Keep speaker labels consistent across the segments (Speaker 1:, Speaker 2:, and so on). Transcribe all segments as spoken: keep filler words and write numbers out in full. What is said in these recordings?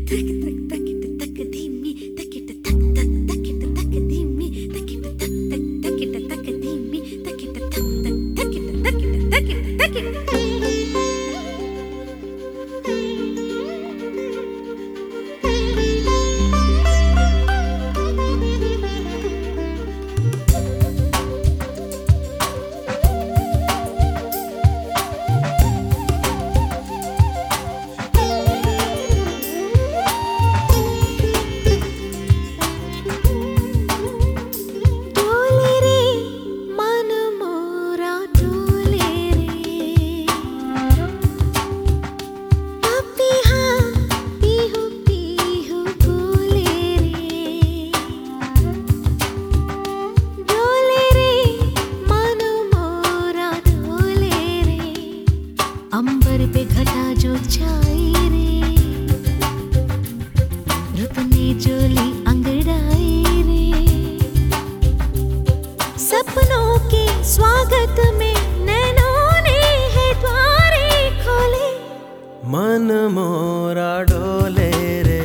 Speaker 1: मन मोरा डोले रे,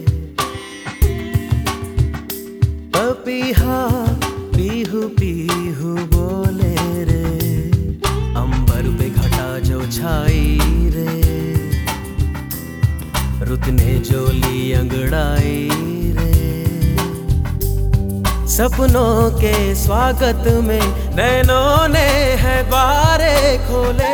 Speaker 1: पपीहा पीहू पीहू बोले रे, अंबर पे घटा जो छाई रे, रुत ने जोली अंगड़ाई रे, सपनों के स्वागत में नैनों ने है बारे खोले।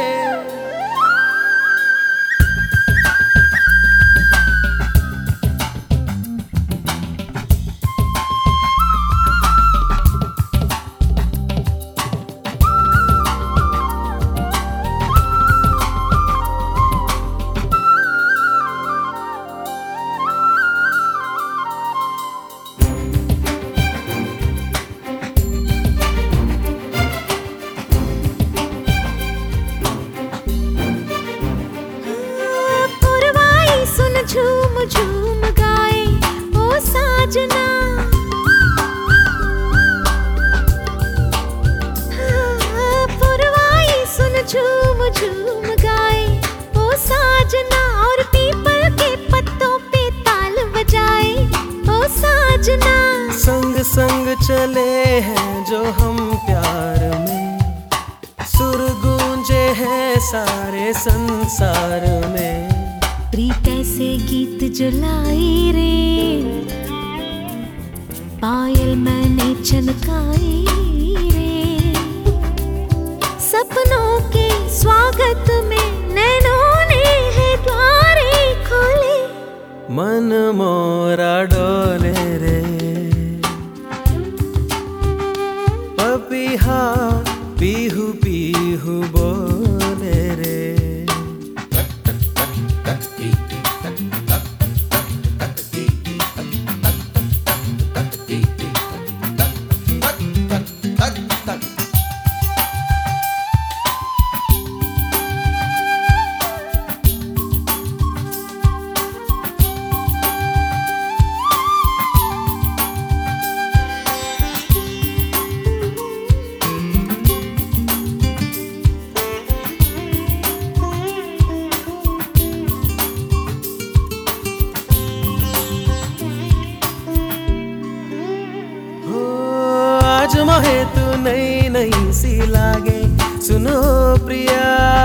Speaker 2: झूम झूम गाए ओ साजना, हाँ, पुरवाई सुन झूम झूम गाए ओ साजना, और पीपल के पत्तों पे ताल बजाए ओ साजना।
Speaker 1: संग संग चले हैं जो हम प्यार में, सुर गूंजे हैं सारे संसार में,
Speaker 2: प्रीत ऐसे गीत जुलाई रे, पायल मैंने चनकाई रे, सपनों के स्वागत में नैनों ने है द्वारे खोले।
Speaker 1: मन मोरा डोले रे, पपीहा पीहू पीहू बोले रे, आज मोहे तू नई नई सी लागे सुनो प्रिया,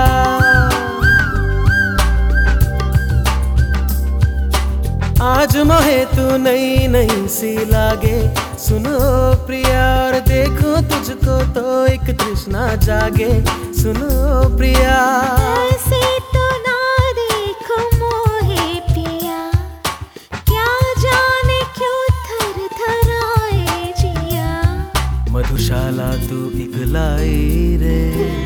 Speaker 1: आज मोहे तू नई नई सी लागे सुनो प्रिया, और देखो तुझको तो एक तृष्णा जागे सुनो प्रिया।
Speaker 2: ऐसे तो ना देखो मोहे पिया, क्या जाने क्यों थर थर आए जिया,
Speaker 1: मधुशाला तू इकलाई रे,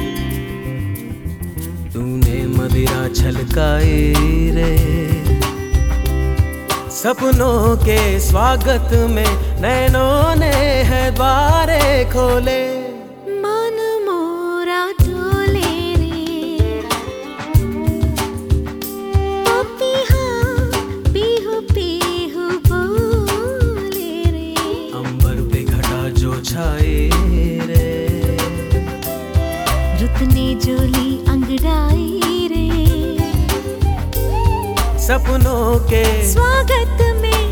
Speaker 1: तूने मदिरा छलकाई रे, सपनों के स्वागत में नैनों ने है बारे खोले।
Speaker 2: मन मोरा डोले रे, पपीहा पीहू पीहू बोले रे,
Speaker 1: अंबर पे घटा जो छाए रे, रुत ने जोली अंगड़ाई रे, सपनों के
Speaker 2: स्वागत में